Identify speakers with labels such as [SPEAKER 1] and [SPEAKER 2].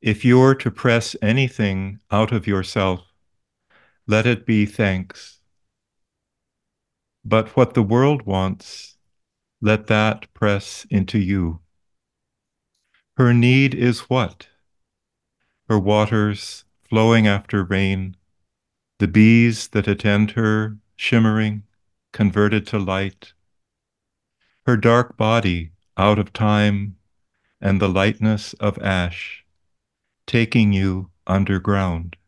[SPEAKER 1] If you're to press anything out of yourself, let it be thanks. But what the world wants, let that press into you. Her need is what? Her waters flowing after rain, the bees that attend her, shimmering, converted to light, her dark body out of time, and the lightness of ash, taking you underground.